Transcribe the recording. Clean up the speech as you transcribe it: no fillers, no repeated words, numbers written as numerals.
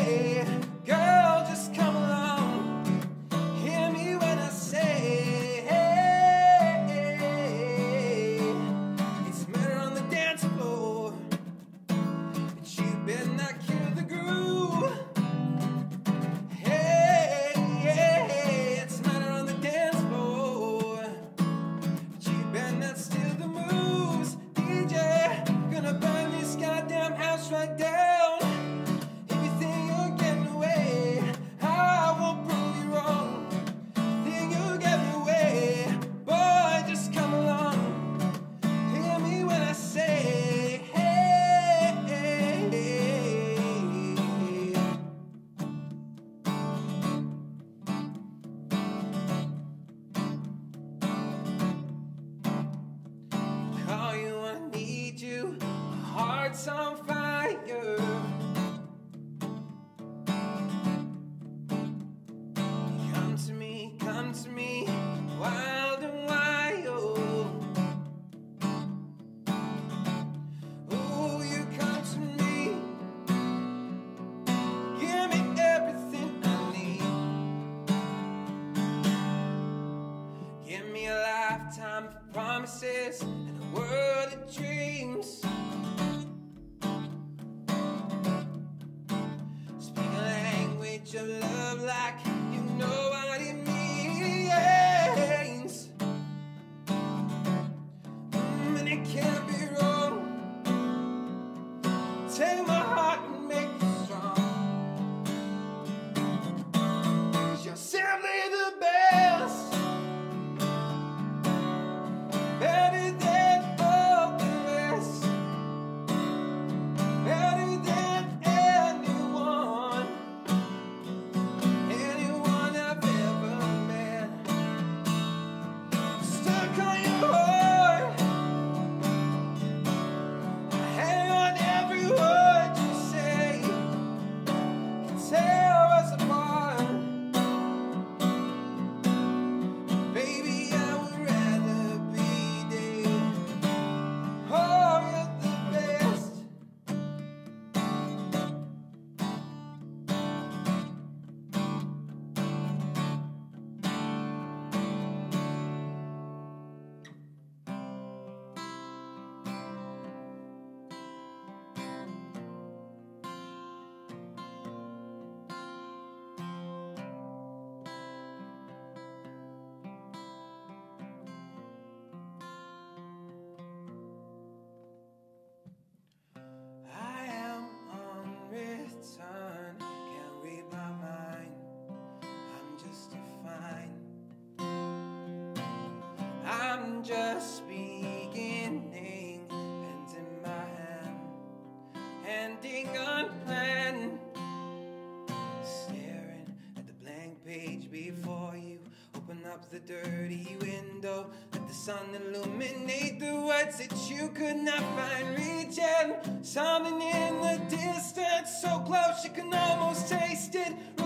way. Girl, just come along. Hear me when I say, it's murder on the dance floor, but you better not kill the groove. Hey, it's murder on the dance floor, but you better not steal the moves. DJ, gonna burn this goddamn house right down. If you think you're getting away, I won't prove you wrong. Think you're getting away, boy, just come along. Hear me when I say, call you, I need you, my heart's on fire. Come to me, wild and wild. Oh, you come to me, give me everything I need. Give me a lifetime of promises and a world of dreams. Speak a language of love like you know what it means. And it can't be wrong. Take my heart and make it strong. 'Cause you're simply the best, better than all the rest, better than anyone I've ever met. Stuck on your heart, hang on every word you say, can tear us apart. Baby, I would rather be dead. Oh, you're the best. I am on return, can't read my mind, I'm just fine. I'm just beginning, pens in my hand, ending unplanned. Staring at the blank page before you, open up the dirty window, let the sun illuminate the words that you could not find. Reaching, something in the distance, so close you can almost taste it.